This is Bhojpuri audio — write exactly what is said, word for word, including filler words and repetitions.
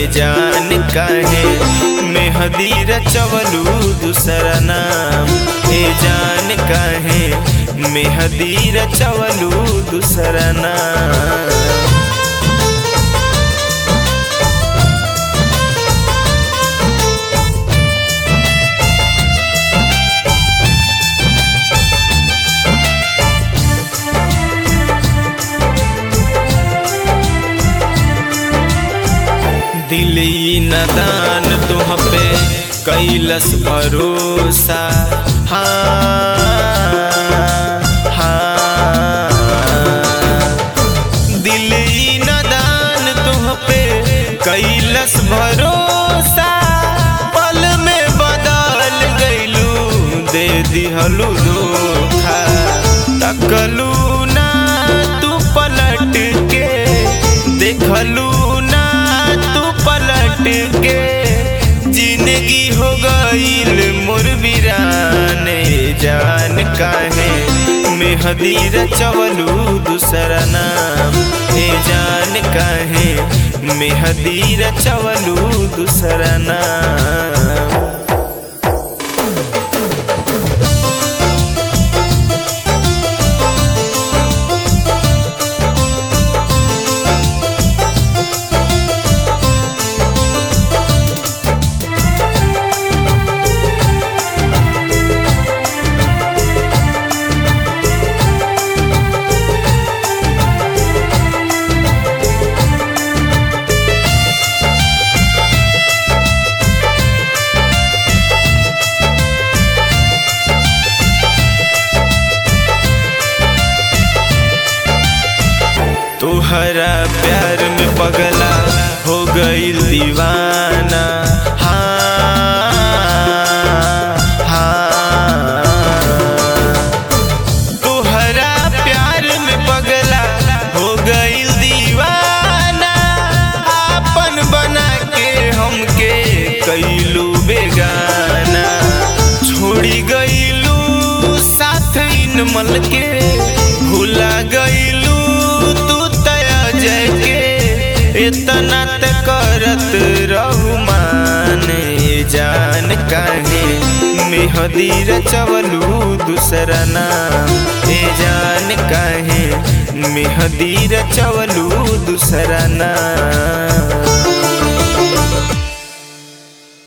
जान काहे मेहदी रचवलू दूसरा नाम। ए जान काहे मेहदी रचवलू दूसरा नाम। दिली नदान तुह पे कैलस भरोसा। हाँ हाँ दिली नदान तुह पे कैलस भरोसा। पल में बदल गईलू दे दिहलू धोखा। तकलू ना तू पलट के देखलू ना तू पलट के। जिंदगी हो गईल मोर वीराने जान काहे मेहदी रचवलू दूसरा नाम। ए जान काहे मेहदी रचवलू दूसरा नाम। तुहरा प्यार में पगला हो गई दीवाना। हाँ हाँ तुहरा प्यार में पगला हो गई दीवाना। आपन बना के हमके कैलू बेगाना। छोड़ी गईलू साथ इनमल के भुला गईलू इतना त करत रहू माने। जान काहे मेहदी रचवलू दूसरा नाम। ए जान काहे मेहदी रचवलू दूसरा नाम।